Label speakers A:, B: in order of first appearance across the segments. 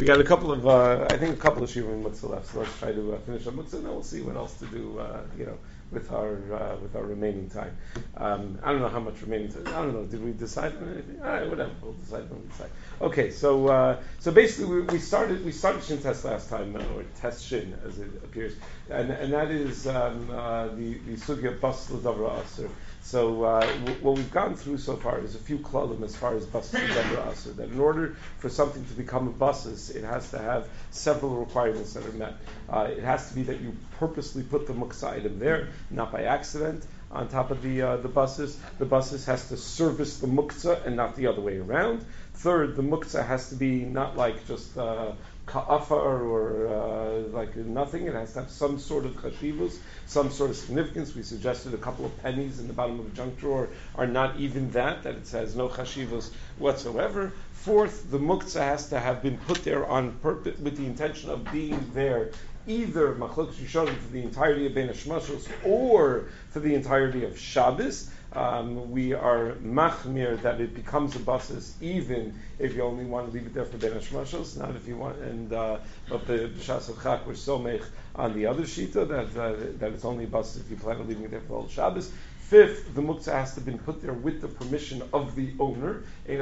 A: We got a couple of, I think a couple of shiurim mutzah left. So let's try to finish up mutzah, and then we'll see what else to do, with our remaining time. I don't know how much remaining time. I don't know. Did we decide on anything? All right, whatever. We'll decide when we decide. Okay, so basically we started Shin Test last time, or Test Shin as it appears, and that is the sugya bas l'davra aser. So what we've gone through so far is a few klalim as far as bas l'davra aser. That in order for something to become a basis, it has to have several requirements that are met. It has to be that you purposely put the muksa item there, not by accident, on top of the buses. The buses has to service the muktzah and not the other way around. Third, the muktzah has to be not like just ka'afar or like nothing. It has to have some sort of chashivus, some sort of significance. We suggested a couple of pennies in the bottom of a junk drawer are not even that it has no chashivus whatsoever. Fourth, the muktzah has to have been put there on purpose with the intention of being there either machlokes rishonim for the entirety of Bein Hashmashos or for the entirety of Shabbos. We are machmir that it becomes a basis even if you only want to leave it there for Bein Hashmashos, not if you want. And but the B'shas Chak we're somech on the other shita that it's only a basis if you plan on leaving it there for all Shabbos. Fifth, the muktzah has to have been put there with the permission of the owner.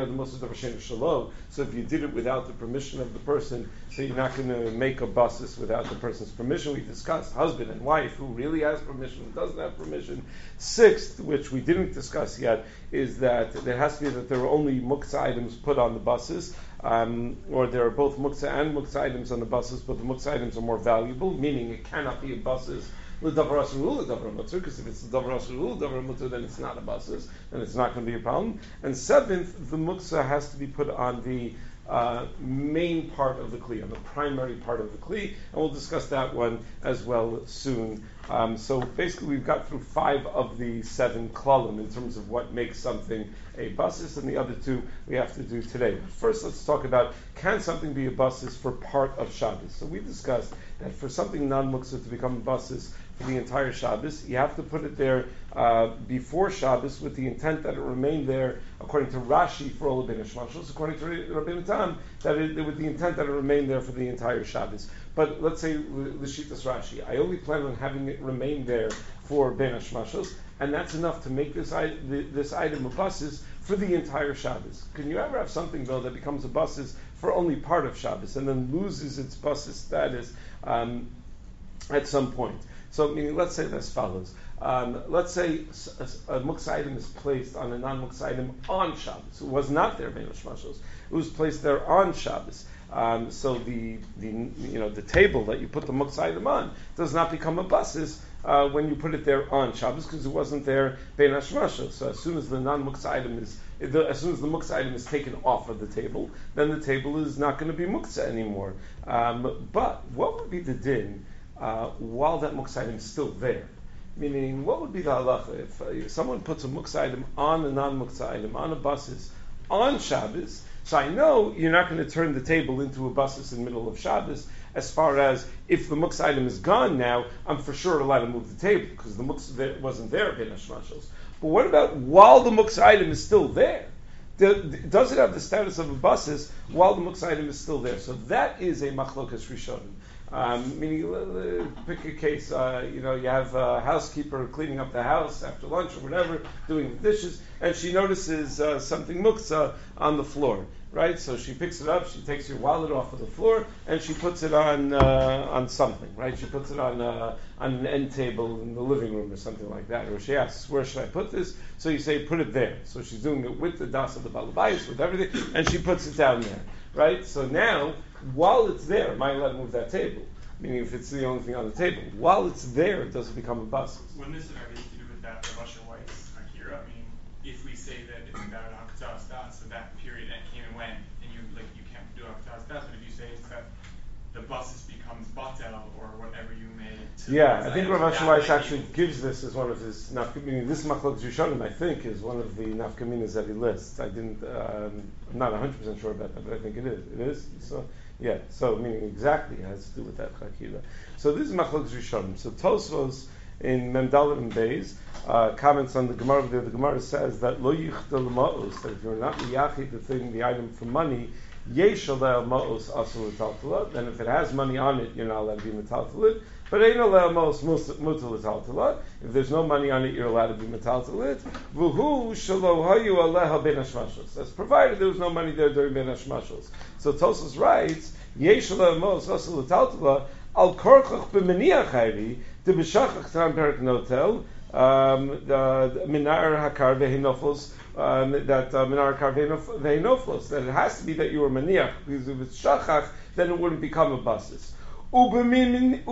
A: So if you did it without the permission of the person, so you're not going to make a basis without the person's permission. We discussed husband and wife, who really has permission, who doesn't have permission. Sixth, which we didn't discuss yet, is that there has to be that there are only muktzah items put on the buses, or there are both muktzah and muktzah items on the buses, but the muktzah items are more valuable, meaning it cannot be a buses l'davar asur l'davar mutzah, because if it's l'davar asur l'davar mutzah, then it's not a basis, and it's not going to be a problem. And seventh, the muktzah has to be put on the main part of the kli, on the primary part of the kli, and we'll discuss that one as well soon. So basically, we've got through 5 of the 7 klalim in terms of what makes something a basis, and the other 2 we have to do today. First, let's talk about, can something be a basis for part of Shabbos? So we discussed that for something non-muktzah to become a basis for the entire Shabbos, you have to put it there before Shabbos with the intent that it remain there, according to Rashi, for all of Bein Hashmashos, according to Rabbeinu Tam, with the intent that it remain there for the entire Shabbos. But let's say l'shitas Rashi, I only plan on having it remain there for Bein Hashmashos, and that's enough to make this item a basis for the entire Shabbos. Can you ever have something though that becomes a basis for only part of Shabbos and then loses its basis status at some point? So, meaning, let's say as follows. Let's say a muktzah item is placed on a non-muktzah item on Shabbos. It was not there Bein Hashmashos. It was placed there on Shabbos. So the table that you put the muktzah item on does not become a basis when you put it there on Shabbos, because it wasn't there Bein Hashmashos. So as soon as the non-muktzah item as soon as the muktzah item is taken off of the table, then the table is not going to be muktzah anymore. But what would be the din while that muktzah item is still there? Meaning, what would be the halacha if someone puts a muktzah item on a non-muktzah item, on a basis, on Shabbos? So I know you're not going to turn the table into a basis in the middle of Shabbos, as far as if the muktzah item is gone now, I'm for sure allowed to move the table, because the muktzah wasn't there Bein Hashmashos. But what about while the muktzah item is still there? Does it have the status of a basis while the muktzah item is still there? So that is a machlokas rishonim. Meaning, pick a case, you have a housekeeper cleaning up the house after lunch or whatever, doing the dishes, and she notices something muktzah on the floor, right? So she picks it up, she takes your wallet off of the floor, and she puts it on something, right? She puts it on an end table in the living room or something like that. Or she asks, where should I put this? So you say, put it there. So she's doing it with the das of the balabayis, with everything, and she puts it down there, right? So now, while it's there, am I allowed to move that table? Meaning, if it's the only thing on the table, while it's there, it doesn't become a basis.
B: Wouldn't this have anything to do with that Russian Weiss Akira? I mean, if we say that it's about Hakatzah Stas, so that period that came and went, and you can't do Hakatzah Stas, but if you say it's that the basis becomes batel or whatever you may.
A: Yeah, I think Rav Asher Weiss actually gives this as one of his nafkaminas. This Machlokes Rishonim, I think, is one of the nafkaminas that he lists. I'm not 100% sure about that, but I think it is. It is? So, yeah, so meaning exactly it has to do with that chakira. So this is Machlokes Rishonim. So Tosfos in Memdalet and Beis comments on the Gemara. The Gemara says that lo yichtel ma'os, that if you're not miyachid the item for money, Yesh aleh ma'os asul l'taltala. Then if it has money on it, you're not allowed to be metaltalit. But ain't aleh ma'os mutal l'taltala. If there's no money on it, you're allowed to be metaltalit. V'hu shelo hayu aleha ben hashmashos. That's provided there was no money there during ben hashmashos. So Tosfos writes, Yesh aleh ma'os asul l'taltala al korchach b'meniach hayri de b'shachach tam perik notel the minar hakar vehinoflos minar hakar vehinoflos, that it has to be that you were maniach, because if it's shachach then it wouldn't become a basis. Ubemaniach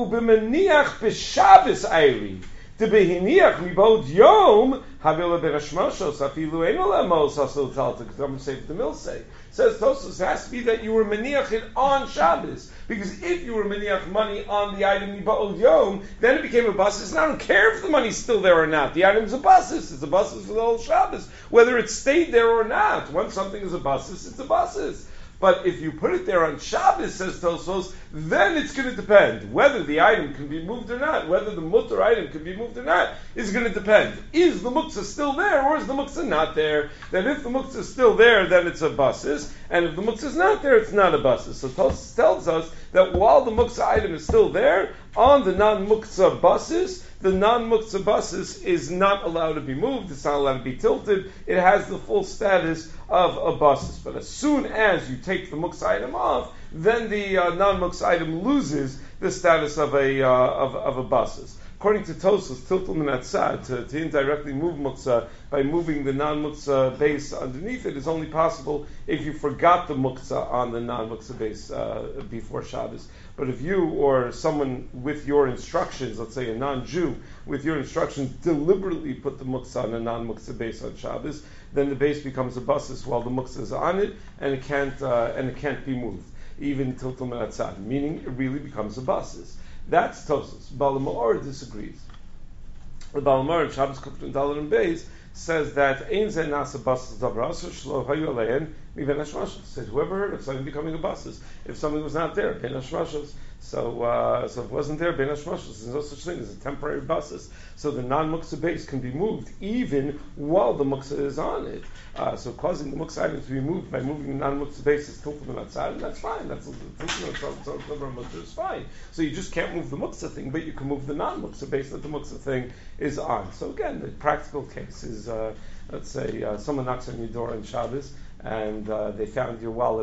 A: b'shabbos ayri de behiniach mibod yom havila berashmashos afilu ein olemos asul talta. Come say the mill say. Says Tosfos, it has to be that you were maniach it on Shabbos. Because if you were maniach money on the item Yiba'ol Yom, then it became a basis. And I don't care if the money's still there or not. The item's a basis. It's a basis for the whole Shabbos. Whether it stayed there or not. Once something is a basis, it's a basis. But if you put it there on Shabbos, says Tosfos, then it's going to depend. Whether the item can be moved or not, whether the mutter item can be moved or not, is going to depend. Is the muktzah still there, or is the muktzah not there? Then if the muktzah is still there, then it's a basis. And if the muktzah is not there, it's not a basis. So Tosfos tells us that while the muktzah item is still there, on the non-muktzah basis, the non-muktzah basis is not allowed to be moved, it's not allowed to be tilted, it has the full status of a basis. But as soon as you take the muktzah item off, then the non-muktzah item loses the status of a basis. According to Tosfos, tiltul min atzad, to indirectly move muktzah by moving the non-muktzah base underneath it is only possible if you forgot the muktzah on the non-muktzah base before Shabbos. But if you or someone with your instructions, let's say a non-Jew, with your instructions deliberately put the muktzah on a non-muktzah base on Shabbos, then the base becomes a basis while the muktzah is on it, and it can't be moved, even tiltul min atzad, meaning it really becomes a basis. That's Tosfos. Baal Ma'or disagrees. The Baal Ma'or in Shabbos Kufrin Dalet and Beis says that Ein Zeh Nasa Basis Davrasur Shlo Hayu Alein Mi Ben Hashmashos. Said whoever heard of something becoming a basis if something was not there Ben Hashmashos. So if it wasn't there Ben Hashmashos, there's no such thing as a temporary basis. So the non-muktzah base can be moved even while the muktzah is on it. So causing the muktzah item to be moved by moving the non-muktzah base is tilted from outside, and that's fine. That's is fine. So you just can't move the muktzah thing, but you can move the non-muktzah base that the muktzah thing is on. So again, the practical case is, let's say someone knocks on your door on Shabbos, and they found your wallet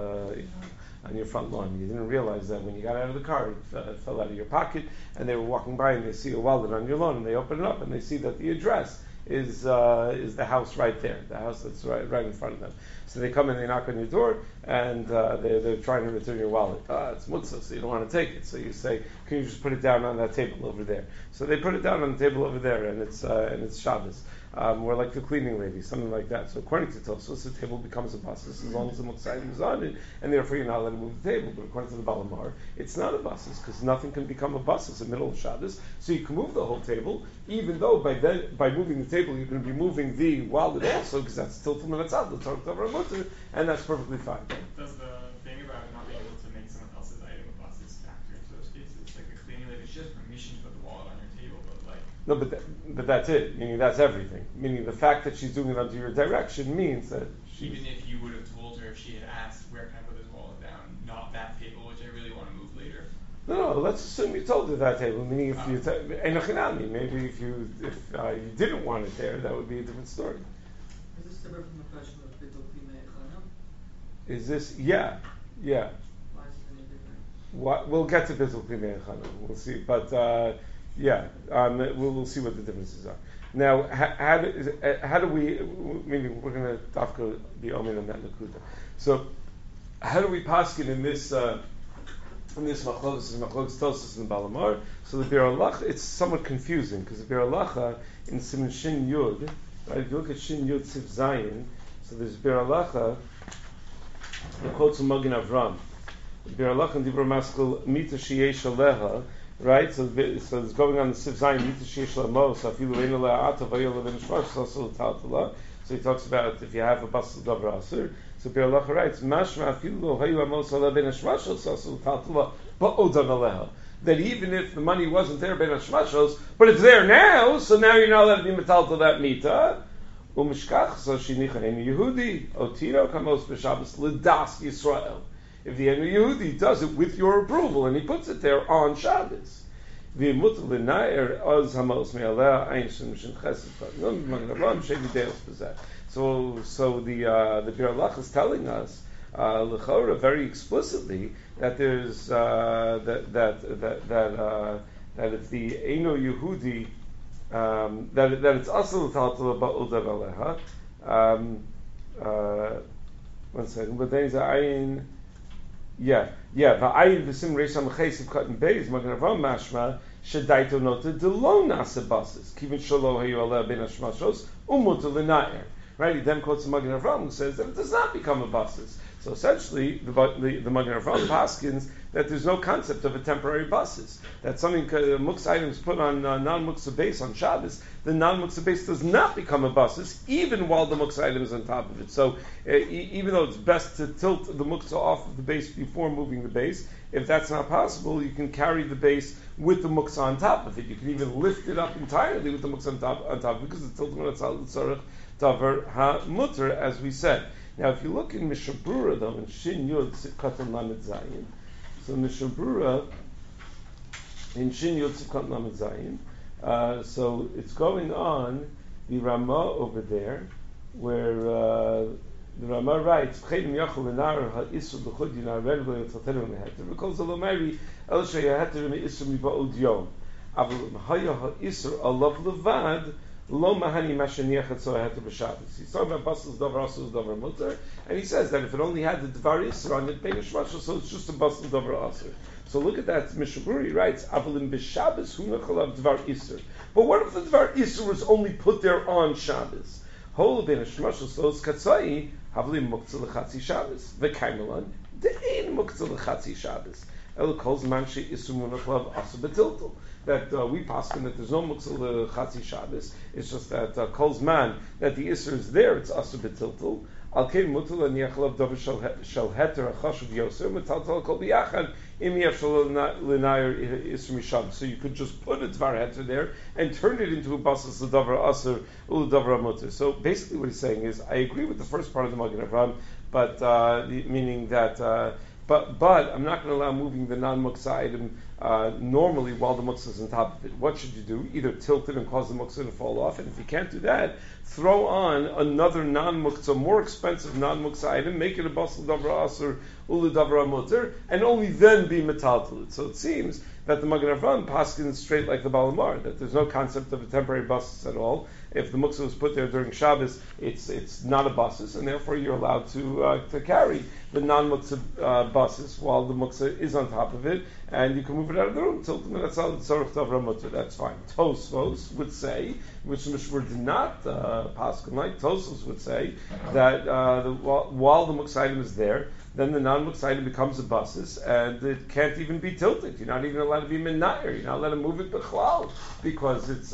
A: on your front lawn. You didn't realize that when you got out of the car, it fell out of your pocket, and they were walking by and they see a wallet on your lawn, and they open it up and they see that the address is the house right there, the house that's right in front of them. So they come in, they knock on your door, and they're trying to return your wallet. It's mutzah, so you don't want to take it. So you say, can you just put it down on that table over there? So they put it down on the table over there, and it's Shabbos. Or like the cleaning lady, something like that. So according to Tosfos, the table becomes a basis as long as the muktzah item is on it, and therefore you're not allowed to move the table. But according to the Baal Ma'or, it's not a basis because nothing can become a basis in the middle of Shabbos. So you can move the whole table, even though by moving the table you're going to be moving the wallet also, because that's tiltul min atzad, the Torah Torah mutter, and that's perfectly fine.
B: Does the thing about not being able to make someone else's item a basis factor into those cases? Like a cleaning lady, she has permission to put the wallet on your table, but like.
A: No, but that's it. Meaning that's everything. Meaning the fact that she's doing it under your direction means that
B: even if you would have told her, if she had asked, where can I put this wallet down, not that table, which I really want to move later.
A: No, let's assume you told her that table. Meaning if maybe if you didn't want it there, that would be a different story.
C: Is this separate from the question of Bidul Klimei Chana?
A: Is this? Yeah.
C: Why is it any different?
A: We'll get to Bidul Klimei Chana. We'll see, but. We'll see what the differences are. Now, how do we? Meaning, we're going to be omen on that nakuda. So, how do we paskin in this machlokes Tosfos and Baal Ma'or? So the Bir Halacha, it's somewhat confusing because the Bir Halacha in Siman Shin Yud, right? If you look at Shin Yud Sif Zayin, so there's Bir Halacha. The quotes from Magen Avram. The Bir Halacha and Dibur Maskil Mita Sheyesh Aleha. Right, so it's going on the Sif Zayin. So he talks about if you have a basel davar asur. So Bir Halacha writes, Mashma afilu lo hayu amos ala ben hashmashos sasul taltula ba'odan aleha. That even if the money wasn't there ben hashmashos, but it's there now, so now you're not allowed to be metal to that mita. Umishkach so shinicha enu Yehudi otiro kamos b'Shabbos l'das Yisrael. If the enu Yehudi does it with your approval and he puts it there on Shabbos. So the Bir Lach is telling us l'chora very explicitly that there's that if the Eino Yehudi that it's asal l'taltal ba'ul dav aleha. One second, but then he's ayin. Va'ayin v'sim reisham chesiv cotton beis Magen Avraham mashma shedaito nota delo nasa basis kivin shalo hayu aleh ben hashmashos umutu l'na'er. Right, he then quotes the Magen Avraham who says that it does not become a basis. So essentially, the Magen Avraham paskins that there's no concept of a temporary basis. That something muktzah items put on non-muktzah base on Shabbos, the non-muktzah base does not become a basis even while the muktzah item is on top of it. So even though it's best to tilt the muktzah off of the base before moving the base, if that's not possible, you can carry the base with the muktzah on top of it. You can even lift it up entirely with the muktzah on top because it's tilted when it's al tzarech davar ha-mutter, as we said. Now, if you look in Mishnah Brura, though, in Shin Yud Katan Lamed Zayin, so Mishnah Brura in Shin Yud Katan Lamed Zayin, so it's going on the Ramah over there, where the Ramah writes, "Chayim yachol lenar ha'isur b'chud yinar red v'yotzateru meheter because the lomari el sheyaheter me'isur miba'ud yom avul haya ha'isur alav levad." Lo mahani mashaniach etzoheter b'Shabbos. He's talking about basil davar asul davar mutter, and he says that if it only had the dvar isur on it, bein shmashal, so it's just a basil davar asul. So look at that. Mishnah Brura writes, "Avalim b'Shabbos hu nechalav dvar isur." But what if the dvar isur was only put there on Shabbos? Hol bein shmashal, so it's katzai avalim muktzah lechatzi Shabbos. V'kaimelan de'ein muktzah lechatzi Shabbos. El kol zman she'isur munachlav asul betiltul. That we paskin that there's no muktzah lechatzi Shabbos. It's just that kol zman that the isur is there. It's asul betiltul. Al kein mutal and yachalav davar shel heter achashuv yoser metaltal kol biyachad im yefshal l'nayer isur misham. So you could just put a dvar heter there and turn it into a basis l'davar asur u'davar mutter. So basically, what he's saying is, I agree with the first part of the Magen Avraham, but meaning that. But I'm not going to allow moving the non-muktzah item normally while the muktzah is on top of it. What should you do? Either tilt it and cause the muktzah to fall off, and if you can't do that, throw on another non-muktzah, more expensive non-muktzah item, make it a basel davar asur ulu davar mutter, and only then be metaltal. So it seems that the Magen Avraham paskins straight like the Balamar, that there's no concept of a temporary basis at all. If the muktzah was put there during Shabbos, it's not a basis, and therefore you're allowed to carry the non-muktzah basis while the muktzah is on top of it, and you can move it out of the room. That's fine. Tosfos would say, which the Mishmur did not paskin like, Tosfos would say that while the muktzah item is there, then the non-muktzah item becomes a basis, and it can't even be tilted. You're not even allowed to be menayer. You're not allowed to move it b'chlal, because it's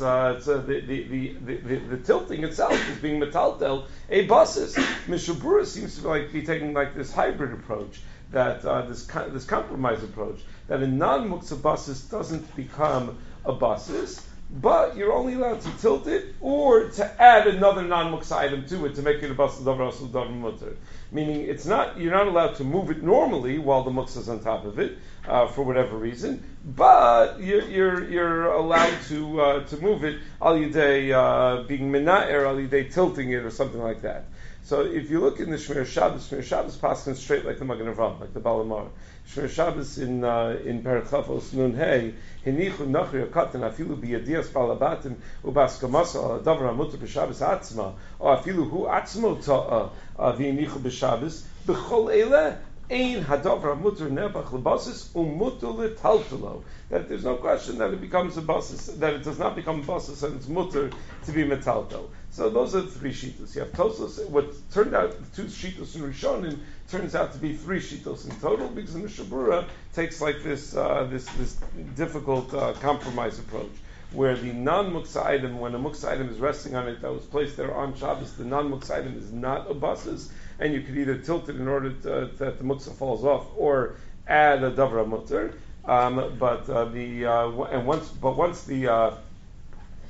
A: the tilting itself is being metaltel a basis. Mishnah Brura seems to be taking this hybrid approach, that this compromise approach, that a non-muktzah basis doesn't become a basis, but you're only allowed to tilt it or to add another non-muktzah item to it to make it a basil davar asul davar mutter. Meaning you're not allowed to move it normally while the muktzah is on top of it for whatever reason, but you're allowed to move it al yidei being menaer, al yidei tilting it or something like that. So if you look in the Shmir Shabbos paskin straight like the Magen Avraham, like the Balamar. Shmir Shabbos in Perek Chafos Nun Hey, Hinichu Nachri Akatan Afilu Biyadias Balabatim Ubaskamasa Al Davar Hamutar B'Shabbos Atzma, or Afilu Hu Atzmo Ta'a V'Hinichu B'Shabbos B'Chol Eileh Ein Hadavar Hamutar Nebach L'Basis Umutar L'Taltalo. That there's no question that it becomes a basis, that it does not become a basis, and it's mutter to be metaltel. So those are the three shitos. You have Tosfos. What turned out two shitos in Rishonim turns out to be three shitos in total, because the Mishnah Brura takes like this difficult compromise approach, where the non-muktzah item, when a muktzah item is resting on it that was placed there on Shabbos, the non-muktzah item is not a basis, and you could either tilt it in order that the muktzah falls off, or add a davar mutter. Once the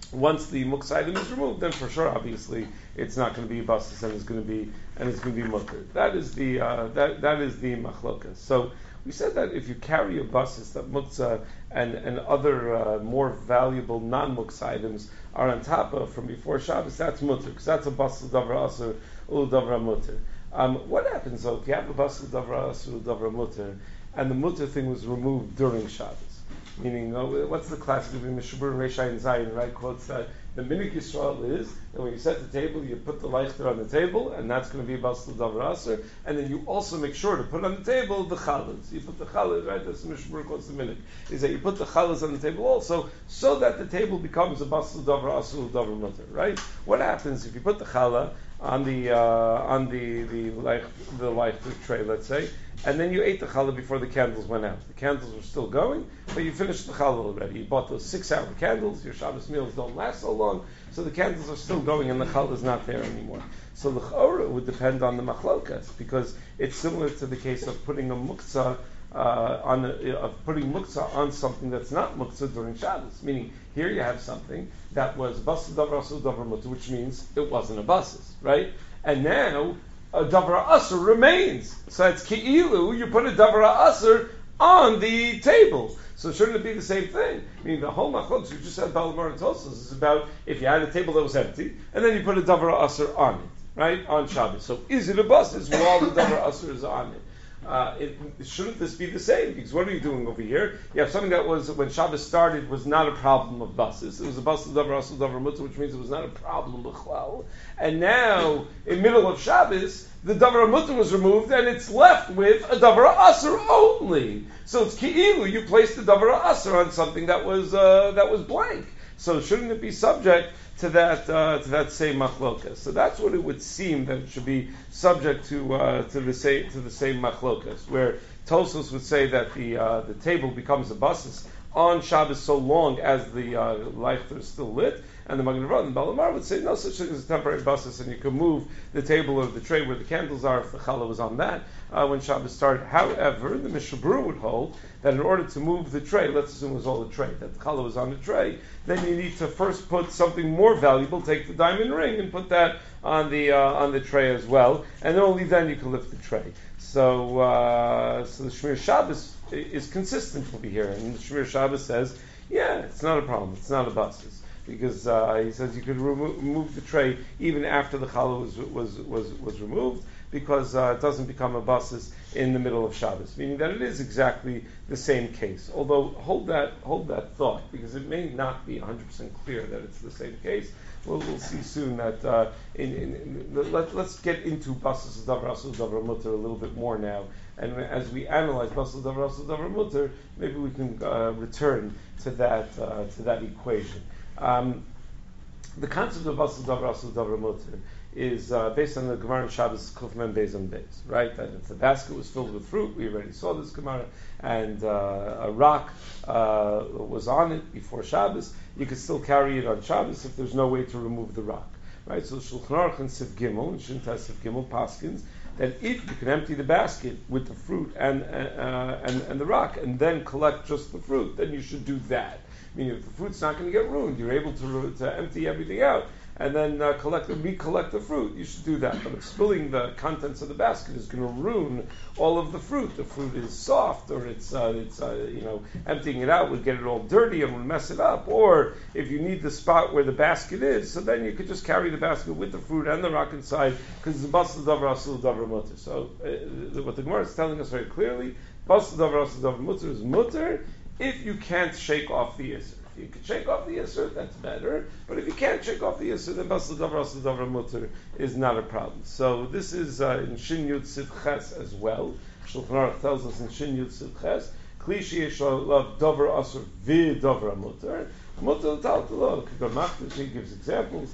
A: once the muksa item is removed, then for sure, obviously, it's not going to be a basis and it's going to be mutter. That is the machlokas. So we said that if you carry a basis that muksa and other more valuable non-muksa items are on top of from before Shabbos, that's mutter because that's a basis davra asur ul davra mutter. What happens though if you have a basis davra asur ul davra mutter and the mutter thing was removed during Shabbos? Meaning, what's the classic of Mishabur and Reishai and Zayin, right? Quotes that the Minik Yisrael is that when you set the table, you put the leichter on the table, and that's going to be a basel davar aser, and then you also make sure to put on the table the challah. You put the challah, right? That's the Mishabur quotes the Minik. Is that you put the challahs on the table also, so that the table becomes a basel davar aser davar mutter, right? What happens if you put the challah on the leichter tray, let's say, and then you ate the challah before the candles went out. The candles were still going, but you finished the challah already. You bought those 6-hour candles. Your Shabbos meals don't last so long, so the candles are still going and the challah is not there anymore. So the chorah would depend on the machlokas, because it's similar to the case of putting a muktzah on something that's not muktzah during Shabbos. Meaning, here you have something that was basel davar asur davar mutter, which means it wasn't a basis, right? And now a davar asur remains. So it's ki'ilu, you put a davar asur on the table. So shouldn't it be the same thing? I mean, the whole machlokes you just said Balamar and Tosfos is about if you had a table that was empty and then you put a davar asur on it, right, on Shabbos. So is it a basis while the davar asur is on it? Shouldn't this be the same? Because what are you doing over here? You have something that was, when Shabbos started, was not a problem of basis. It was a basis davar asur davar mutter, which means it was not a problem b'chlal. And now, in middle of Shabbos, the davar mutter was removed, and it's left with a davar asur only. So it's ki'ilu. You placed the davar asur on something that was blank. So shouldn't it be subject to that same machlokas? So that's what it would seem that it should be subject to the same machlokas, where Tosfos would say that the table becomes a basis on Shabbos so long as the leichter is still lit, and the Magen Avraham and Balamar would say no such thing as a temporary basis, and you can move the table or the tray where the candles are if the challah was on that when Shabbos started. However, the Mishabur would hold that in order to move the tray, let's assume it was all the tray, that the challah was on the tray, then you need to first put something more valuable, take the diamond ring and put that on the tray as well, and only then you can lift the tray. So the Shmir Shabbos is consistent over here, and the Shmir Shabbos says, yeah, it's not a problem, it's not a basis. Because he says you could remove the tray even after the challah was removed, because it doesn't become a basis in the middle of Shabbos, meaning that it is exactly the same case. Although hold that thought, because it may not be 100% clear that it's the same case. We'll see soon that let's get into basis davar asur davar mutter a little bit more now, and as we analyze basis davar asur davar mutter, maybe we can return to that equation. The concept of basil davar asur davar mutter is based on the Gemara in Shabbos Kuf Mem Beis on Beis, right? That if the basket was filled with fruit, we already saw this Gemara, and a rock was on it before Shabbos, you could still carry it on Shabbos if there's no way to remove the rock, right? So Shulchan Aruch and Sif Gimel, and Shintas Sif Gimel Paskins, that if you can empty the basket with the fruit and the rock, and then collect just the fruit, then you should do that. Meaning, if the fruit's not going to get ruined, you're able to empty everything out and then recollect the fruit. You should do that. But if spilling the contents of the basket is going to ruin all of the fruit is soft, or it's emptying it out would get it all dirty and would mess it up. Or if you need the spot where the basket is, so then you could just carry the basket with the fruit and the rock inside, because it's basel davar asur davar mutter. So what the Gemara is telling us very clearly, basel davar asur davar mutter is mutter if you can't shake off the Yisr. If you can shake off the Yisr, that's better. But if you can't shake off the Yisr, then basel davar asur davar mutter is not a problem. So this is in Shin Yud Siv Ches as well. Shulchan Aruch tells us in Shin Yud Siv Ches, Kli sheyesh lav davar asur v'davar mutter. Mutter l'tal t'lo. He gives examples.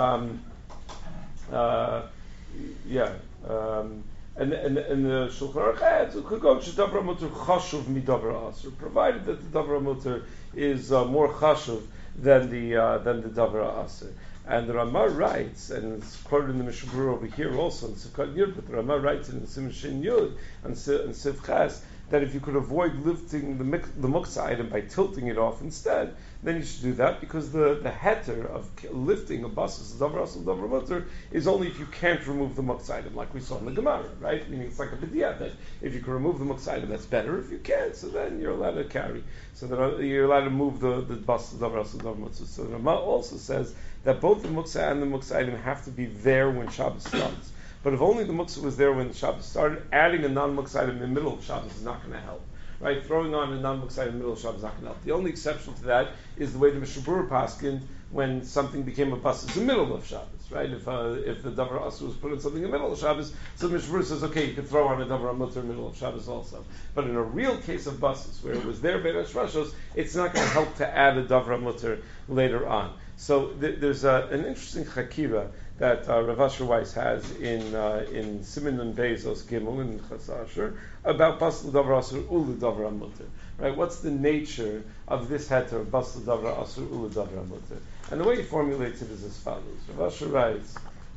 A: And the Shulchan Aruch adds, "Davar mutter chashuv mi davar asur," provided that the davar mutter is more chashuv than the davar asur. And the Ramah writes, and it's quoted in the Mishabur over here also in Sivkat Yud, but the Ramah writes in Sim Shin Yud and Siv Ches that if you could avoid lifting the muktzah item by tilting it off instead, then you should do that, because the heter of lifting a basis davar asur davar mutter is only if you can't remove the muktzah item, like we saw in the Gemara, right? Meaning it's like a bidiyah, that if you can remove the muktzah item, that's better. If you can't, so then you're allowed to carry. So that you're allowed to move the basis davar asur davar mutter. So the Rama also says that both the muktzah and the muktzah item have to be there when Shabbos starts. But if only the muktzah was there when the Shabbos started, adding a non-muktzah item in the middle of Shabbos is not going to help. Right? Throwing on a non-muktzah item in the middle of Shabbos is not going to help. The only exception to that is the way the Mishnah Berurah paskined when something became a basis in the middle of Shabbos. Right? If the davar asur was put in something in the middle of Shabbos, so the Mishnah Berurah says, okay, you could throw on a davar mutter in the middle of Shabbos also. But in a real case of basis, where it was there bein hashmashos, it's not going to help to add a davar mutter later on. So there's an interesting chakira that Rav Asher Weiss has in Siman and Bezos Gimel in Chasasher about Basel Davar Asur Ulu Davar Mutter. Right? What's the nature of this heter of Basel Davar Asur Ulu Davar Mutter? And the way he formulates it is as follows. Rav Asher writes,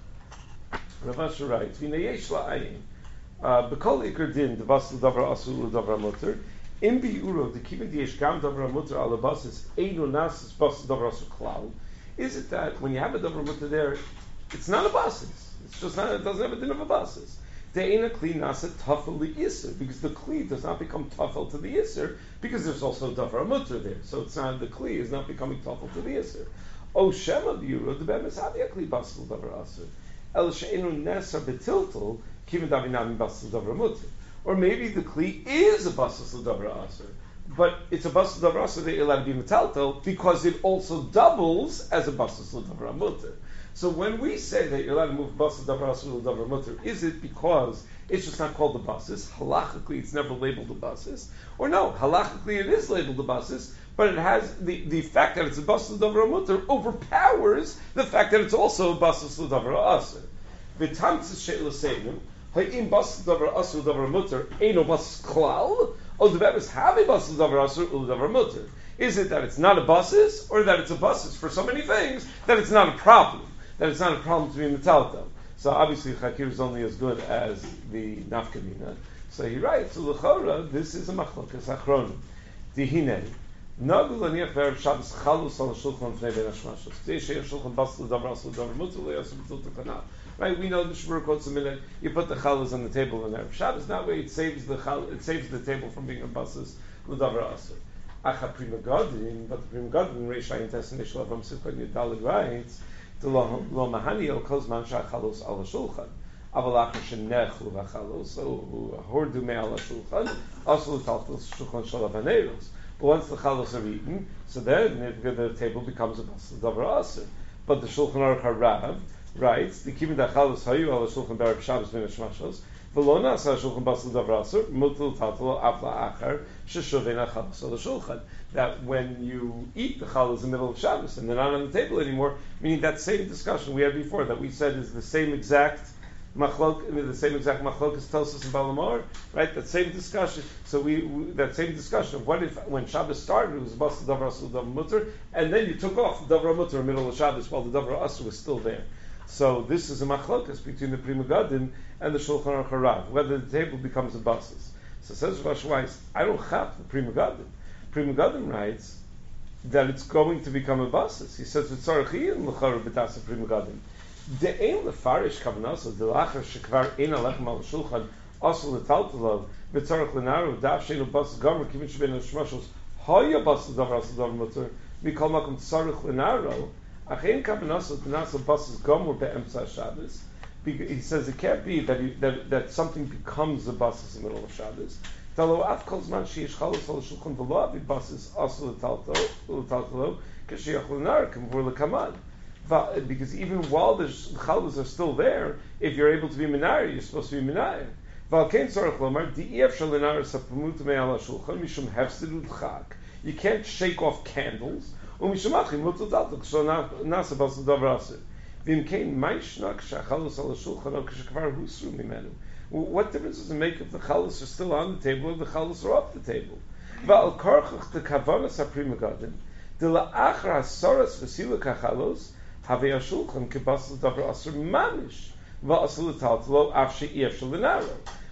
A: V'nei yesh la'ayin b'kol ikar din Basel Davar Asur Ulu Davar Mutter im bi'uro d'kivin diyesh gam Davar Mutter ala basis einu nasis Basel Davar Asur klal. Is it that when you have a davar mutter there, it's not a basis? It's just not. It doesn't have a din of a basis. De'ena kli nasa tafel li'isr, because the kli does not become tafel to the isr, because there's also davar mutter there. So it's not, the kli is not becoming tafel to the isr. O shema b'yuro debemes hadia kli basel davar asr. El she'enu nesar betiltel kivin davinam basel davar mutter. Or maybe the kli is a basel davar asr, but it's a basel davar asr that you're allowed to be metaltel because it also doubles as a basel davar mutter. So when we say that you're allowed to move basel davar asr davar mutter, is it because it's just not called the basis? Halachically, it's never labeled a basis. Or no, halachically it is labeled a basis, but it has the fact that it's a basel davar mutter overpowers the fact that it's also a basel davar asr. V'tamtzis she'elaseinu ha'im basel davar asr davar mutter eino basel klal. Oh, the Bebbes have a basis davar asur ul davar mutter. Is it that it's not a basis, or that it's a basis for so many things that it's not a problem? That it's not a problem to be metaltel. So obviously, Chakir is only as good as the nafkamina. So he writes, "L'chora, this is a machlokas achronim. Dihinei nagul aniach ve'erev Shabbos chalus al shulchan fnei bein hashmashos. Today she'er shulchan basel davar asur davar mutter le'asur b'tiltul kanal." Right, we know the Shmur quotes a minute. You put the chalus on the table on Erev Shabbos. That way, it saves the table from being a basis l'davar asur. Acha prima gadin, but the prima gadin Reish Ayin Tessin Nishla Avam Sivkot Yudalid writes, "The lo mahani el kol zman shachalus al shulchan, aval acher shenechu v'chalus, so hordu me al shulchan, also l'taltel shulchan shel avaneros." But once the chalus are eaten, so then the table becomes a basis l'davar asur. But the Shulchan Aruch Harav writes, the kivin dachalus hayu al shulchan be'erev Shabbos ben hashmashos v'lo nasa shulchan basel davar asur mutal tatalo afla achar sheshovein achalus al shulchan. That when you eat the chalus in the middle of Shabbos and they're not on the table anymore, meaning that same discussion we had before that we said is the same exact machlok is Tosfos and Balamor, right? That same discussion. So that same discussion of what if when Shabbos started it was basel davar asur davar mutter, and then you took off the davar mutter in the middle of Shabbos while the davar asur was still there. So this is a machlokas between the Prima Gadim and the Shulchan Aruch Harav, whether the table becomes a basis. So says Rav Asher Weiss, I don't have the Prima Gadim. Prima Gadim writes that it's going to become a basis. He says v'tzarich l'chara b'tasa Prima Gadim. De'ein lefarish kavanasa delachar shekvar ein alechem al shulchan asur l'taltalav v'tzarich l'naru daf sheinu basis gomer kivin shebein hashmashos haya basis davar asur davar mutter mikol makom tzarich l'naru. He says it can't be that something becomes the basis in the middle of Shabbos. Because even while the chalus are still there, if you're able to be minayir, you're supposed to be minayir. You can't shake off candles. What difference does it make if the chalus are still on the table or the chalus are off the table?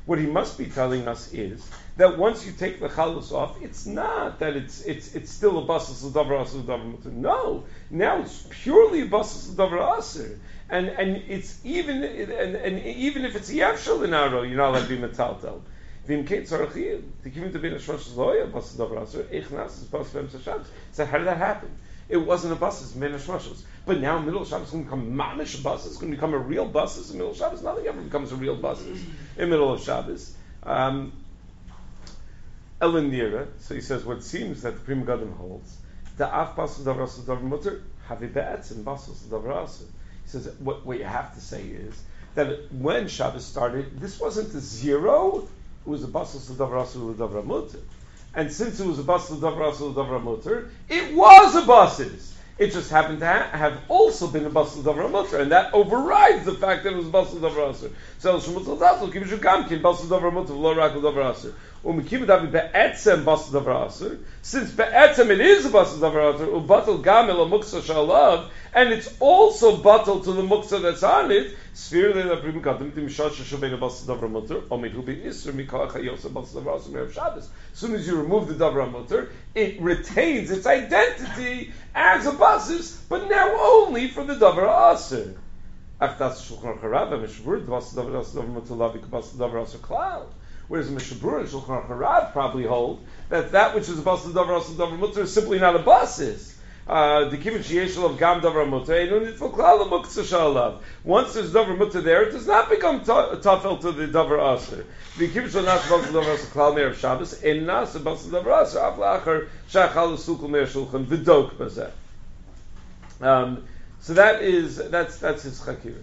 A: What he must be telling us is that once you take the chalus off, it's not that it's still a basis l'davar aser l'davar mutar. No, now it's purely a basis l'davar aser, and it's even even if it's yavshel in aro, you're not allowed to be metaltel. So how did that happen? It wasn't a basis, but now middle of Shabbos is going to become mamish basis. It's going to become a real basis in middle of Shabbos. Nothing ever becomes a real basis in middle of Shabbos. Elenira, so he says what seems that the Pri Megadim holds the af basis davar aser davar mutar havi be'etzim basis davar aser. He says what you have to say is that when Shabbos started, this wasn't a zero. It was a basis davar aser davar mutar. And since it was a basis l'davar aser l'davar mutar, it was a basis. It just happened to have also been a basis l'davar mutar, and that overrides the fact that it was a basis l'davar aser. So shmutzal tatzal kibishu gamkin basis l'davar mutar v'lo rak l'davar aser. U'mekibud avi be'etzem basis l'davar aser. Since be'etzem it is a basis l'davar aser, u'batal gam el muksa shalav, and it's also batal to the muksa that's on it. Sphere leila Pri Megadim timshad sheshubein basis l'davar mutar omid hu be'isur mikol chayos basis l'davar aser me'erev Shabbos. As soon as you remove the davar mutar, it retains its identity as a basis, but now only for the davar aser. Whereas Mishabur and Shulchan Harav probably hold that which is a basis davar aser davar mutar is simply not a basis. The kivin sheyeshel of gam davar mutar enu nitful klal muktzah shalav. Once there's davar mutar there, it does not become tafel to the davar aser. The kivin shel nas basis davar aser klal me'erev Shabbos en nas basis davar aser af la'achar shachal l'sukul me'er shulchan v'dok bazeh. So that's his chakira.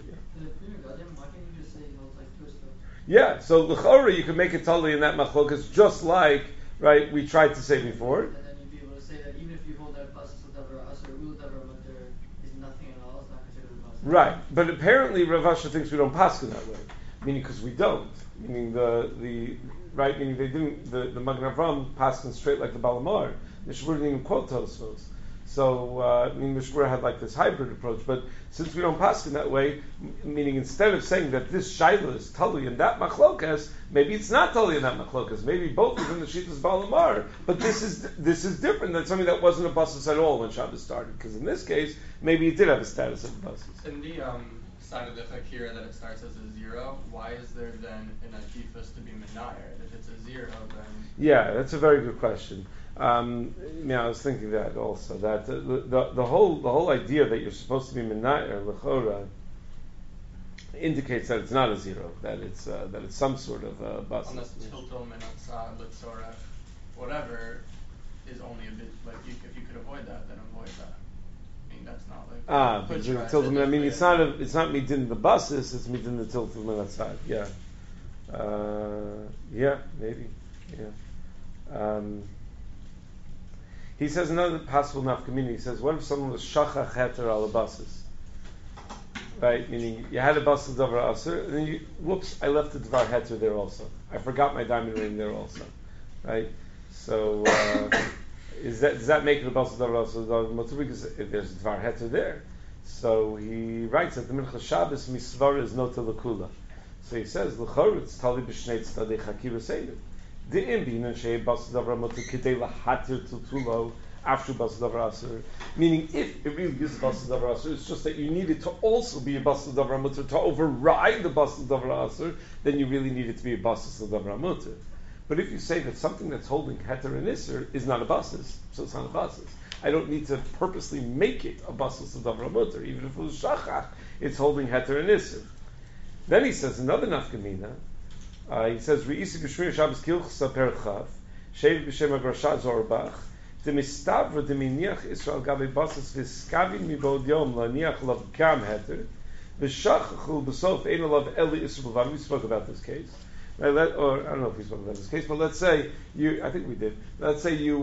A: Yeah, so l'chora you can make it totally in that machlokas, just like we tried to say before.
C: And then you'd be able to say that even if you hold that basis l'davar aser ul davar mutar is nothing at all, it's not considered a basis.
A: Right, but apparently Rav Asher thinks we don't paskin that way, meaning because we don't. Meaning meaning they didn't. The Magen Avraham paskin straight like the Balamar. Mishmur didn't even quote Tosfos. So, Mishmur had like this hybrid approach, but since we don't paskin that way, meaning instead of saying that this shaila is tali in that machlokas, maybe it's not tali in that machlokas. Maybe both is in the Shitas Balamar, but this is different than something that wasn't a basis at all when Shabbos started. Because in this case, maybe it did have a status of a basis.
D: In the side of the Chakira that it starts as a zero, why is there then an adifus to be menayer? If it's a zero, then
A: yeah, that's a very good question. I was thinking that also, that the whole idea that you're supposed to be menayer lechora indicates that it's not a zero, that it's some sort of basis.
D: Unless tiltul menatzah litzorach, whatever, is only a bit like if you could avoid that, then avoid that. I mean that's not like
A: because the tiltul. I mean it's not midin the basis, it's midin the tiltul menatzah. Yeah, maybe, yeah. He says another possible nafkamina. He says, what if someone was shachach heter al basis? Right, meaning you had a basis davar aser, and then I left the dvar heter there also. I forgot my diamond ring there also. Right, so does that make it a basis davar aser davar mutar? Because there's dvar heter there. So he writes that the mincha Shabbos misvar is nota lekula. So he says l'chor it's tali b'shnei tzadei chakira seder. Meaning, if it really is basis davar aser, it's just that you need it to also be a basis davar mutar to override the basis davar aser. Then you really need it to be a basis davar mutar. But if you say that something that's holding heter and iser is not a basis, so it's not a basis. I don't need to purposely make it a basis davar mutar, even if it was shachach, it's holding heter and iser. Then he says another nafkamina. He says, "Reisi b'shmir Shabbos kilchsa perchav, shev b'shem agrashat zorbach, demistavra deminiach Israel gabe basis v'skavin mibod yom laniach lav gam heter, v'shachachul b'sof ein alav eli Israel b'van." We spoke about this case. Or I don't know if we spoke about this case, but let's say I think we did. Let's say you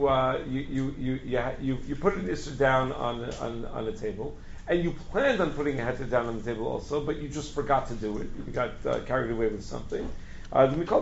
A: put an Isser down on a table, and you planned on putting a heter down on the table also, but you just forgot to do it. You got carried away with something. So then it's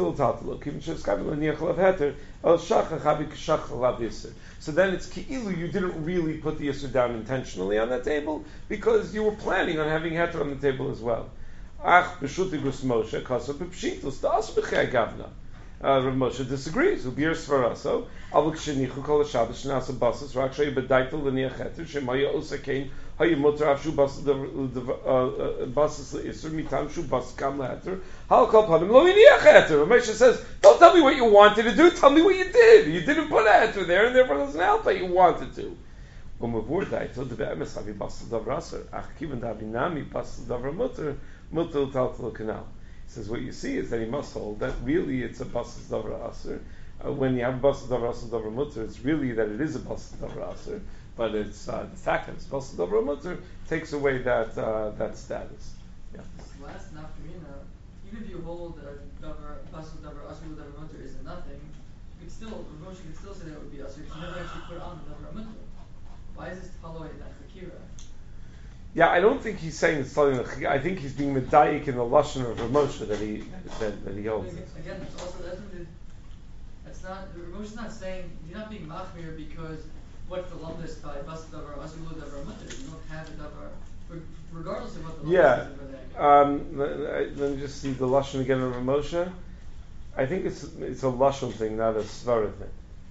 A: ki'ilu, you didn't really put the Yisr down intentionally on that table because you were planning on having heter on the table as well. Ach b'shutigus Moshe kasar b'pshitus das b'chei gavna. Rav Moshe disagrees. Ubir svaraso. Avuk shenichu kol Shabbos shnasa basas rak shay b'daitel l'niach heter shemaya osakain hayu mutar avshu basas l'isur mitam shu basas kam leheter hal kol panim lo l'niach heter. Rav Moshe says, don't tell me what you wanted to do. Tell me what you did. You didn't put a heter there, and therefore it doesn't help that you wanted to. Umavur daitel de be'emes havi basas davar aser. Ach kiven davi nami basas davar mutar mutar taltel canal. He says what you see is that he must hold that really it's a basas davar aser. When you have basas davar mutter, it's really that it is a basas davar aser, but it's the fact that it's basas davar mutter takes away that that status. Yeah.
C: This last nafkamina, even if you hold that basas davar aser with davar mutter is a nothing, you could still Moshe could still say that would be aser. You never actually put on the davar mutter. Why is this following that fakira?
A: Yeah, I don't think he's saying it's telling the. I think he's being medayik in the lashon of Rav Moshe that he holds.
C: Again, that's not. Rav Moshe's not saying you're not being machmir because what's the lumdus by bas davar asulu davar mutter. You don't have a davar, regardless of what the lumdus is over there.
A: Let me just see the lashon again of Rav Moshe. I think it's a lashon thing, not a svara thing.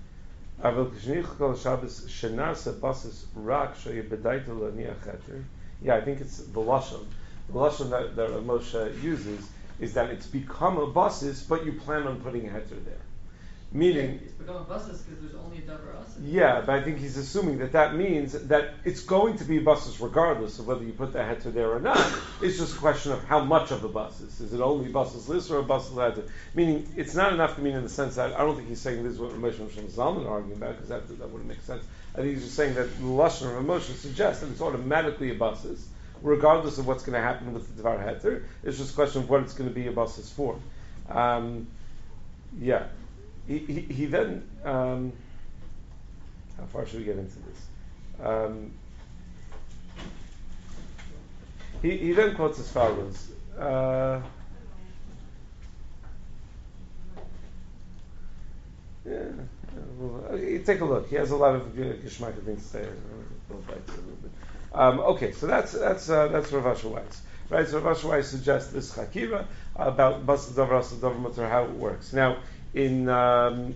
A: Yeah, I think it's the lashon. The lashon that Moshe uses is that it's become a basis, but you plan on putting a heter there. Meaning,
C: it's become a basis because there's only a davar aser.
A: Yeah, but I think he's assuming that means that it's going to be a basis regardless of whether you put the heter there or not. It's just a question of how much of a basis. Is it only basis list or a basis heter? Meaning, it's not enough to mean in the sense that I don't think he's saying this is what Ramesh and Zalman are arguing about because that wouldn't make sense. I think he's just saying that the lashon of Ramesh suggests that it's automatically a basis, regardless of what's going to happen with the Dvar heter. It's just a question of what it's going to be a basis for. Yeah. He then, how far should we get into this? He then quotes as follows. Take a look. He has a lot of geschmack things to say. Okay, so that's Rav Asher Weiss. Right, so Rav Asher Weiss suggests this chakira about bas davar asa davar mutar, how it works. Now the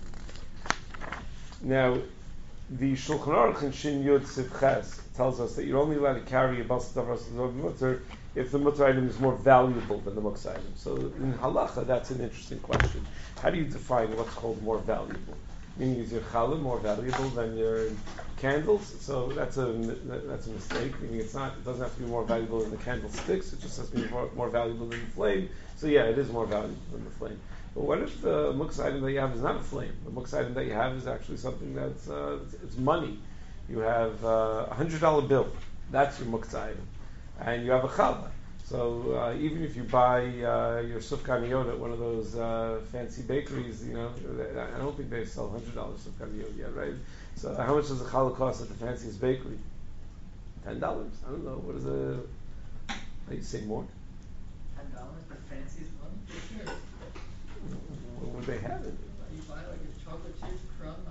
A: Shulchan Aruch in Shin Yud Siv Ches tells us that you're only allowed to carry a bas davar asa davar mutar if the mutar item is more valuable than the muksa item. So in halacha, that's an interesting question. How do you define what's called more valuable? Meaning, is your challah more valuable than your candles? So that's a mistake. Meaning, it doesn't have to be more valuable than the candlesticks. It just has to be more valuable than the flame. So yeah, it is more valuable than the flame. But what if the muksa item that you have is not a flame? The muksa item that you have is actually something that's it's money. You have a $100 bill. That's your muksa item, and you have a challah. So even if you buy your sufganiyot at one of those fancy bakeries, I don't think they sell $100 sufganiyot yet, right? So how much does a challah cost at the fanciest bakery? $10. I don't know. What is how you say more?
C: $10, the fanciest one? Sure.
A: What would they have it?
C: You buy like a chocolate chip crumb.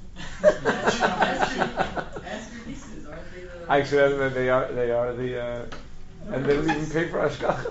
C: Ask your nieces, aren't they the...
A: Actually, they are the... and they don't even pay for ashgacha.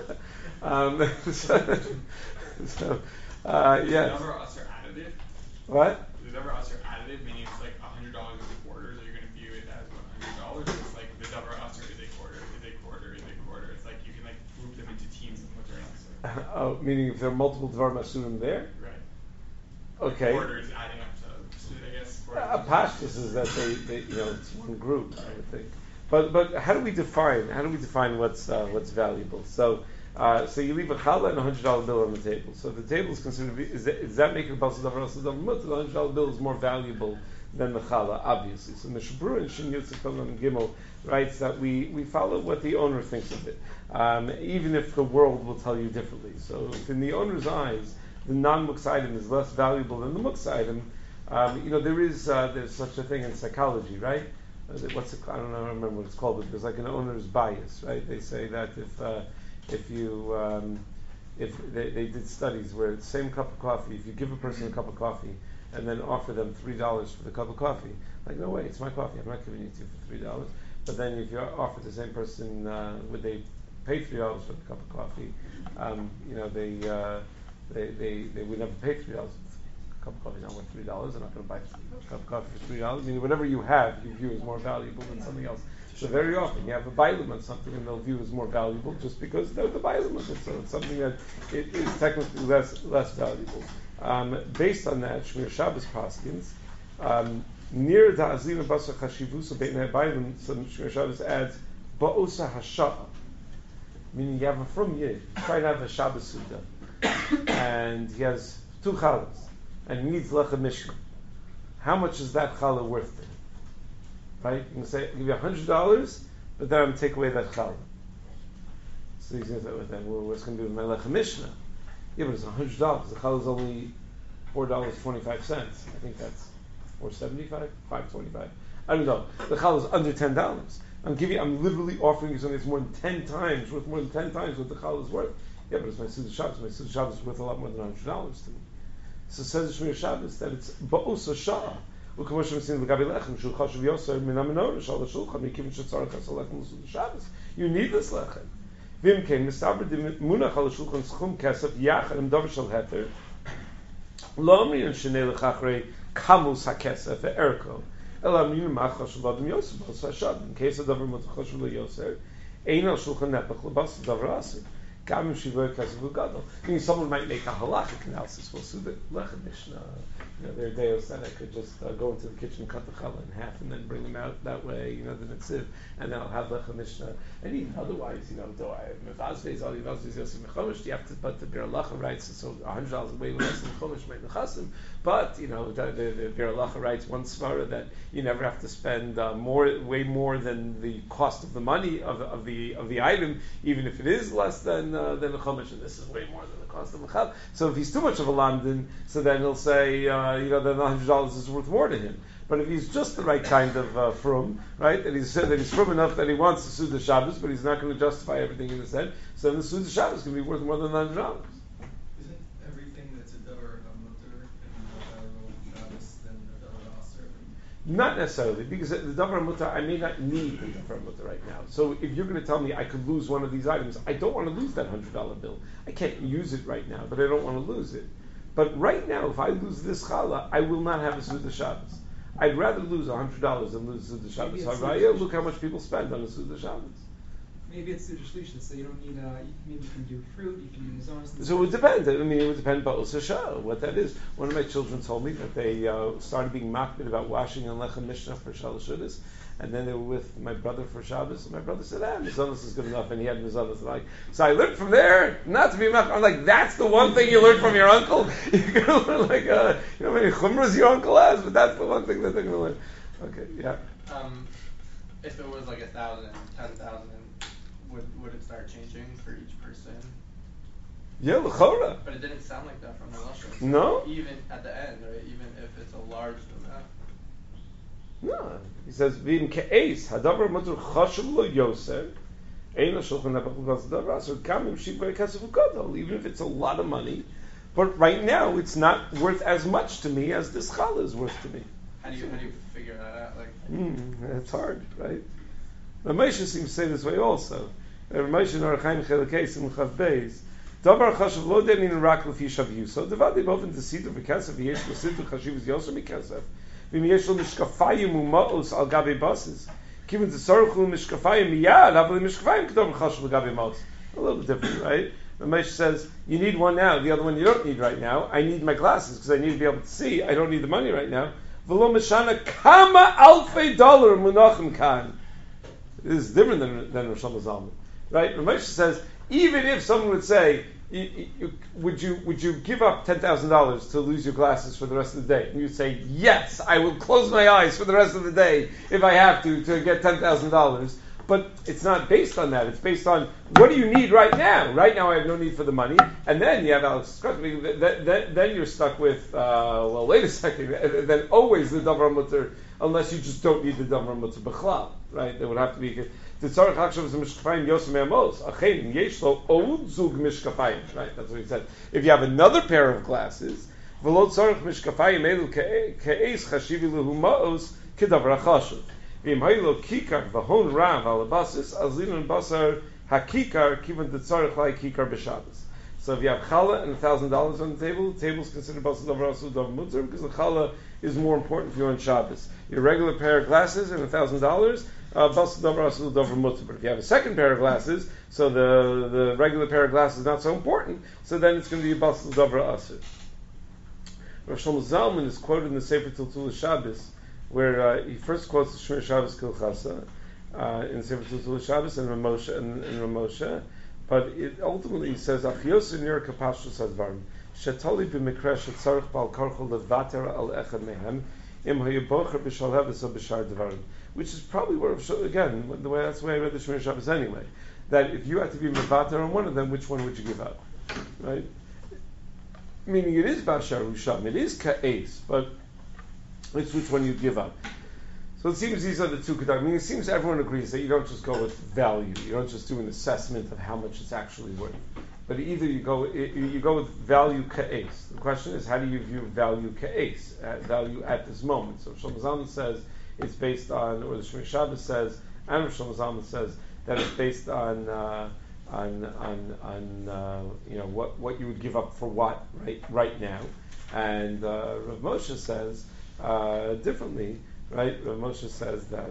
A: Yes.
B: Never us are additive.
A: What?
B: There's never us are additive, meaning it's like $100 is a quarter, so you're going to view it as $100. It's like the davar aser is a quarter, is a quarter, is a quarter. It's like you can like group them into teams of what they're aser.
A: Oh, meaning if there are multiple dvar masurim there?
B: Right.
A: Okay.
B: Quarter is adding up to, I guess.
A: Pashtus is that they it's one group, I would think. But how do we define what's valuable? So you leave a challah and $100 bill on the table. So the table is considered does that make it bas davar asa davar mutar? The $100 bill is more valuable than the challah, obviously. So Mishnah Berurah in Shin Yud Siv Gimel writes that we follow what the owner thinks of it, even if the world will tell you differently. So if in the owner's eyes the non-muksa item is less valuable than the muksa item, there's such a thing in psychology, right? I don't remember what it's called, but there's like an owner's bias, right? They say that if they did studies where the same cup of coffee, if you give a person a cup of coffee and then offer them $3 for the cup of coffee, like, no way, it's my coffee, I'm not giving it to you for $3. But then if you offer the same person, would they pay $3 for a cup of coffee. They would never pay $3. A cup of coffee is not worth $3. They're not going to buy a cup of coffee for $3. I mean, whatever you have, you view as more valuable than something else. So very often you have a bailim on something and they'll view as more valuable just because they're the bailim of it. So it's something that it is technically less valuable. Based on that, Shmir Shabbos paskins, near the Azina Basa Chashivusa Beit Bailim, so Shmir Shabbos adds Ba'osa Hasha'a, meaning you have a from Yid, try to have a Shabbos Suda, and he has 2 challahs, and he needs Lechem Mishnah. How much is that challah worth to him? Right? You can say, I'll give you $100, but then I'm going to take away that challah. So he's going to say, well, then what's going to do with my Lechem Mishnah? Yeah, but it's $100. The challah is only $4.25. I think that's $4.75, $5.25. I don't know. The challah is under $10. I'm literally offering you something that's more than 10 times what the challah is worth. Yeah, but it's my Suda Shabbos. My Suda Shabbos is worth a lot more than $100 to me. So it says Shmir Shabbos that it's Ba'osa Sha'a. You need this lechem. Vim came mistaber the munach al shulchan schum kesef yachad im davar shel heter. Lo amrin shnei lechachrei kamus hakesef ve'erko. Ela amrin machal shel adam yosef b'os hashad. In case of davar mutachal shel yosef, ein al shulchan nepach lebas davar aser. Meaning someone might make a halachic analysis. Well, so the Lechem Mishnah, there are days that I could just go into the kitchen, cut the challah in half, and then bring them out that way, the netziv, and then I'll have Lechem Mishnah. And even otherwise, though I have Mevazvez, all Mevazvez, Yosef Mechomish, you have to, but the Bir Halacha writes, so $100 is way less than Mechomish, might Nechasim, but, the Bir Halacha writes one svara that you never have to spend way more than the cost of the money of the item, even if it is less than a chumash, and this is way more than the cost of a chav. So if he's too much of a lamdin, so then he'll say, then $100 is worth more to him. But if he's just the right kind of frum, right, that he's frum enough that he wants to Suda Shabbos, but he's not going to justify everything in his head, so then the Suda Shabbos can be worth more than $100.
E: Isn't everything that's a davar mutter and Shabbos then a davar aser?
A: Not necessarily, because the davar mutter, I may not need the davar mutter right now. So if you're going to tell me I could lose one of these items, I don't want to lose that $100 bill. I can't use it right now, but I don't want to lose it. But right now, if I lose this challah, I will not have a Suda Shabbos. I'd rather lose $100 than lose Suda Shabbos. Haraya, look how much people spend on a Suda Shabbos.
E: Maybe it's Suda Shlisha, so you don't need, maybe you can do fruit, you can use ours.
A: So it would depend. It would depend about Osasha, what that is. One of my children told me that they started being makbid about washing on Lechem Mishnah for Shalosh Shudas, and then they were with my brother for Shabbos, and my brother said, Mizanos is good enough, and he had Mizanos. So I learned from there not to be makbid. I'm like, that's the one thing you learned from your uncle? You're going to learn how many chumras your uncle has, but that's the one thing that they're going to learn. Okay, yeah.
D: If it was like 1,000, 10,000, would it start changing for each person?
A: Yeah, l'chora.
D: But it didn't sound like that from the Lashon.
A: No?
D: Even at the end, right? Even if it's a large amount.
A: No. He says, V'im ke'eis, hadavar mutter chashuv lo yoser, ein l'shulchan nepach l'gas davar, so kamim shivay kasef u'gadol, even if it's a lot of money. But right now, it's not worth as much to me as this challah is worth to me.
D: How do you figure that out?
A: It's hard, right? Ramesha seems to say this way also. Ramesha Narachaim Chelekes in Chav Beis. Davar chashuv lo denin rak lefi shav so devad boven desidu v'kasef v'yesh l'sidu chashiv yoser mikasef v'yesh lo mishkafayim u'ma'os al gabi bases kivin tzarchu mishkafayim miyad avli mishkafayim k'davar chashuv gabi ma'os. A little bit different, right? Ramesh says you need one now, the other one you don't need right now. I need my glasses because I need to be able to see. I don't need the money right now. V'lo mishana kama alfei dollar munachim kan. This is different than Rosh Hashanah, right? Ramesh says even if someone would say, would you give up $10,000 to lose your glasses for the rest of the day? And you'd say, yes, I will close my eyes for the rest of the day if I have to get $10,000. But it's not based on that. It's based on what do you need right now? Right now I have no need for the money. And then you have Alex then you're stuck with, well, wait a second. Then always the Davar Mutter, unless you just don't need the Davar Mutter B'chlal, right? There would have to be the Tzarech Hakshav is a Mishkafayim Yosem Amos. Achein Yesh Lo Od Zug Mishkafayim, right? That's what he said. If you have another pair of glasses, V'lo Tzarech Mishkafayim Elu Ke'ez Chashivi Lehu Ma'os Kedavar HaChashuv. V'im Haylo Kikar V'hon Rav Alabasis Azlin Basar Hakikar kivan detzarich lai kikar b'Shabbos. So if you have challah and $1,000 on the table is considered basel davar asu davar mutzar because the challah is more important for you on Shabbos. Your regular pair of glasses and $1,000, basel davar asu davar mutzar. But if you have a second pair of glasses, so the regular pair of glasses is not so important, so then it's going to be basel davar asu. Rav Shlomo Zalman is quoted in the Sefer Tiltul Shabbos, where he first quotes the Shmir Shabbos Kilchasa in the Sefer Tiltul Shabbos and Ramosha, but it ultimately says Achiyos in your kapashus advarim shetali b'mikra shetzarich bal karchol levater al echad mehem im hayabocher b'shalheves or b'shar dvarim, which is probably where again that's the way I read the Shmir Shabbos anyway. That if you had to be mevater on one of them, which one would you give up? Right? Meaning it is bashar usham, it is ka'es, but it's which one you give up. So it seems these are the two kedarim. I mean, it seems everyone agrees that you don't just go with value. You don't just do an assessment of how much it's actually worth. But either you go with value ka'es. The question is, how do you view value ka'es, value at this moment? So Shlomo Zalman says it's based on, or the Shmir Shabbos says, and Shlomo Zalman says that it's based on what you would give up for what right now, and Rav Moshe says differently. Right, Rav Moshe says that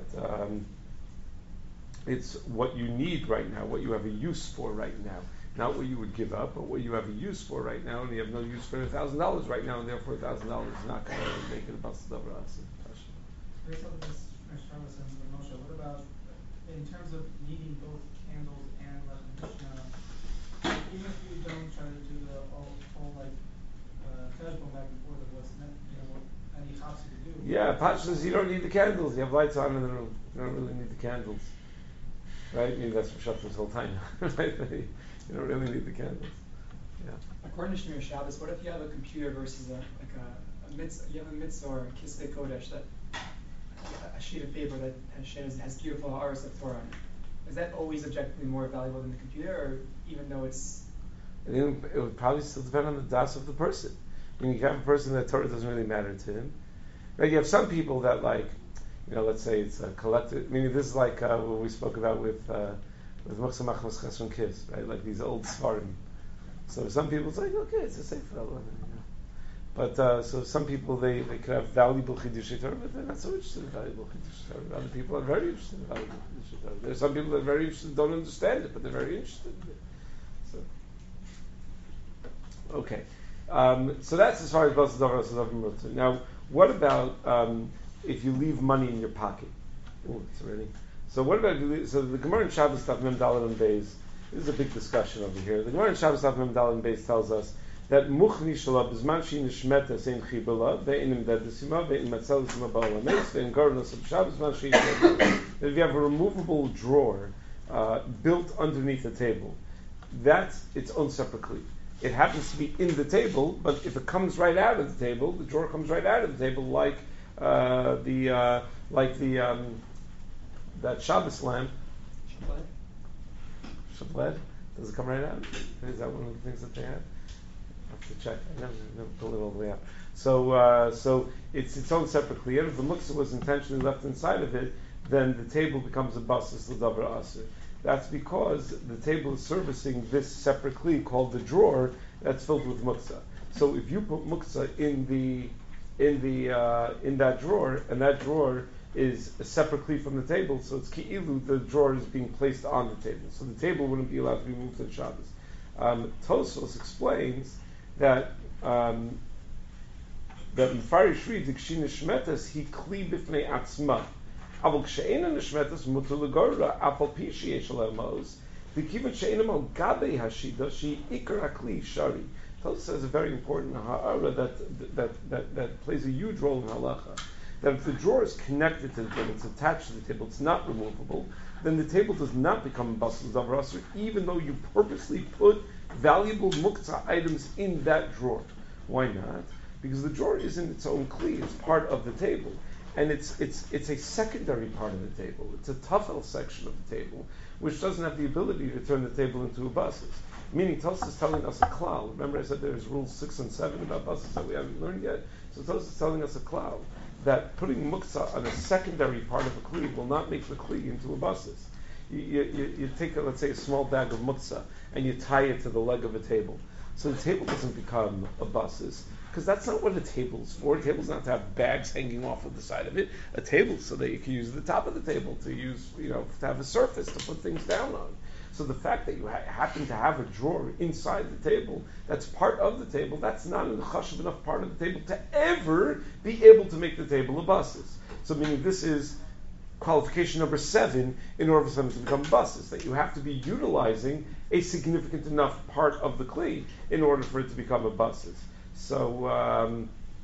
A: it's what you need right now, what you have a use for right now, not what you would give up, but what you have a use for right now, and you have no use for $1,000 right now, and therefore $1,000 is not going to make it a basel davar asu.
F: Based on this, Shabbos and Rav Moshe, what about in terms of needing both candles and like Mishnah? Even if you don't try to do the whole cheshbon back and forth of what's what any chapsi to do.
A: Yeah, pashas, you don't need the candles. You have lights on in the room. You don't really need the candles, right? I mean, that's what Shabbat this whole time, right? You don't really need the candles. Yeah.
G: According to Shmir Shabbos, what if you have a computer versus you have a mitzvah or a kisvei kodesh, that a sheet of paper that has beautiful ha'aras of Torah on it? Is that always objectively more valuable than the computer, or even though it's?
A: It would probably still depend on the das of the person. I mean, you have a person that Torah doesn't really matter to him. Right? You have some people that let's say it's a collective. I mean, this is like what we spoke about with Muchsa Machmas Chesron Kiss, right? Like these old Svarim. So some people it's like, okay, it's a safe fellow. But so some people they could have valuable Chidushei Torah, but they're not so interested in valuable Chidushei Torah. Other people are very interested in valuable Chidushei Torah. There are some people that are very interested, don't understand it, but they're very interested in it. So, okay. So that's as far as basel davar asu davar mutzar. Now, what about if you leave money in your pocket? Oh, it's already. So what about so the Gemara in Shabbos Daf Mem Daled and Beis. This is a big discussion over here. The Gemara in Shabbos Daf Mem Daled and Beis tells us that muchni shalab bizman she nishmeta sein chibala ve'in imdedesima ve'in matzelisima ba'alames ve'in gardenos of Shabbos man she that if you have a removable drawer built underneath the table, that's its own separate kli. It happens to be in the table, but if it comes right out of the table, the drawer comes right out of the table, like that Shabbos lamp. Shabbat? Does it come right out? Is that one of the things that they have? I have to check. I never pulled it all the way out. So it's its own separate kliyah. If the muktzah was intentionally left inside of it, then the table becomes a basis l'davar aser. That's because the table is servicing this separate kli called the drawer that's filled with muktzah. So if you put muktzah in that drawer, and that drawer is a separate kli from the table, so it's ki'ilu, the drawer is being placed on the table. So the table wouldn't be allowed to be moved on Shabbos. Tosfos explains that Mefarish reads Kshin Shmetas he kli b'fnei atzma. Avol kshe'ena nishmetas mutu legorra afal pishi yeshalemos v'kivan she'ena al gabei hashida she ikar hakli shari. Tosfos says a very important ha'ara that plays a huge role in halacha. That if the drawer is connected to the table, it's attached to the table, it's not removable, then the table does not become basel davar aser, even though you purposely put valuable muktzah items in that drawer. Why not? Because the drawer isn't its own kli; it's part of the table, and it's a secondary part of the table. It's a tafel section of the table, which doesn't have the ability to turn the table into a basis. Meaning, Tosfos is telling us a klal. Remember, I said there's rules 6 and 7 about basis that we haven't learned yet. So Tosfos is telling us a klal that putting muktzah on a secondary part of a kli will not make the kli into a basis. You take, let's say, a small bag of muktzah and you tie it to the leg of a table. So the table doesn't become a basis, because that's not what a table's for. A table's not to have bags hanging off of the side of it. A table so that you can use the top of the table to use, to have a surface to put things down on. So the fact that you happen to have a drawer inside the table that's part of the table, that's not an chashuv enough part of the table to ever be able to make the table a basis. So meaning this is qualification number 7 in order for something to become basis, that you have to be utilizing a significant enough part of the kli in order for it to become a basis. So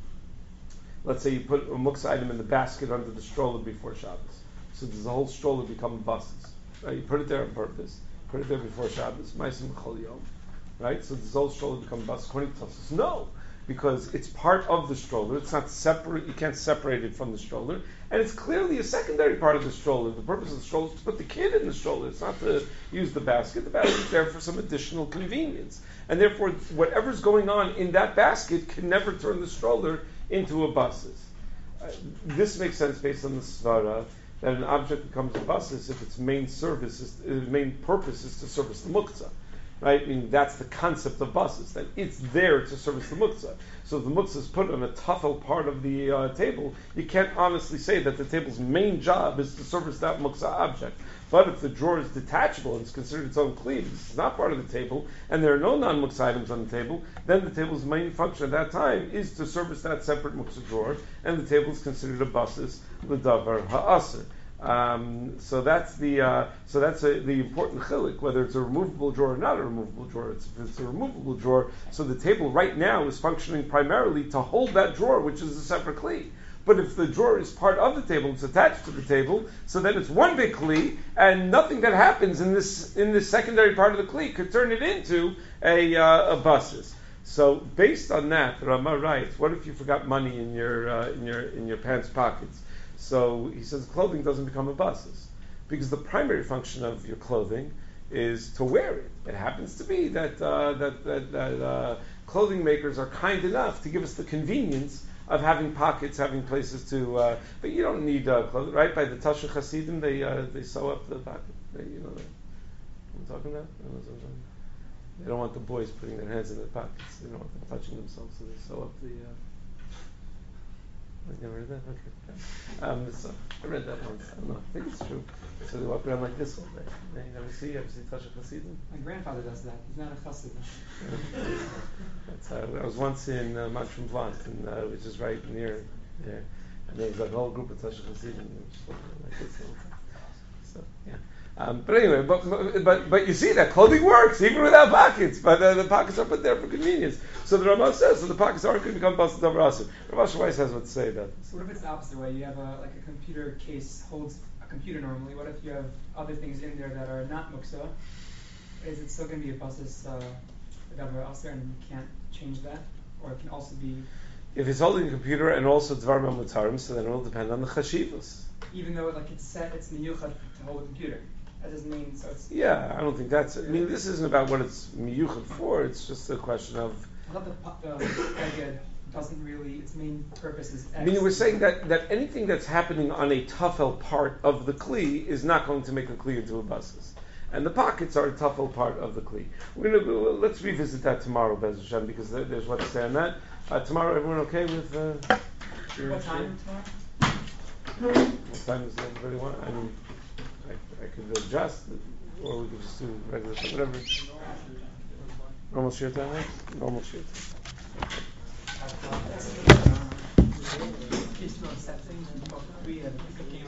A: let's say you put a muktzah item in the basket under the stroller before Shabbos. So does the whole stroller become a basis? Right? You put it there on purpose. Put it there before Shabbos. Ma'asim Chol Yom. Right? So does the whole stroller become a basis? According to Tosfos, no. Because it's part of the stroller. It's not separate. You can't separate it from the stroller. And it's clearly a secondary part of the stroller. The purpose of the stroller is to put the kid in the stroller. It's not to use the basket. The basket is there for some additional convenience. And therefore, whatever's going on in that basket can never turn the stroller into a basis. This makes sense based on the svara that an object becomes a basis if its main purpose is to service the muktzah. Right? I mean, that's the concept of basis, that it's there to service the muktzah. So if the muktzah is put on a tafel part of the table, you can't honestly say that the table's main job is to service that muktzah object. But if the drawer is detachable and it's considered its own kli, it's not part of the table, and there are no non-muktzah items on the table, then the table's main function at that time is to service that separate muktzah drawer, and the table is considered a basis l'davar ha'aser. So that's the important chilik, whether it's a removable drawer or not a removable drawer. If it's a removable drawer, so the table right now is functioning primarily to hold that drawer, which is a separate kli. But if the drawer is part of the table, it's attached to the table, so then it's one big kli, and nothing that happens in this secondary part of the kli could turn it into a basis. So based on that, Rama writes, what if you forgot money in your pants pockets? So he says clothing doesn't become a basis, because the primary function of your clothing is to wear it. It happens to be that clothing makers are kind enough to give us the convenience of having pockets, having places to. But you don't need clothing, right? By the Tasha Hasidim, they sew up the pocket. What I'm talking about? They don't want the boys putting their hands in their pockets. They don't want them touching themselves, so they sew up the. I never read that? Okay. So I read that once. I don't know. I think it's true. So they walk around like this all day. You ever see Tasha Hasidim?
G: My grandfather does that. He's not a chassid.
A: I was once in Montreal Blanc, which is right near there. And there was a whole group of Tasha Hasidim like this all the time. So, yeah. But anyway, but you see that clothing works even without pockets. But the pockets are put there for convenience. So the Rama says, so the pockets aren't going to become basis davar aser. Rav Asher Weiss has what to say about this.
G: So what if it's the opposite way? You have a computer case holds a computer normally. What if you have other things in there that are not muktzah? Is it still going to be a basis davar aser, and you can't change that, or it can also be?
A: If it's holding a computer and also dvar mutarim, so then it will depend on the chashivos.
G: Even though it's set, it's miyuchad to hold a computer. That doesn't mean so. It's
A: I don't think that's. I mean, this isn't about what it's miyuchad for. It's just a question of.
G: I thought the Eged doesn't really. Its main purpose is. X.
A: I mean, we're saying that anything that's happening on a tafel part of the kli is not going to make a kli into a basis, and the pockets are a tafel part of the kli. Let's revisit that tomorrow, Bez Hashem, because there's what to say on that. Tomorrow, everyone okay with?
G: What time tomorrow?
A: What time does everybody want? I mean, I could adjust, or we could just do regular time, whatever. Normal shir time, right? Normal shir time.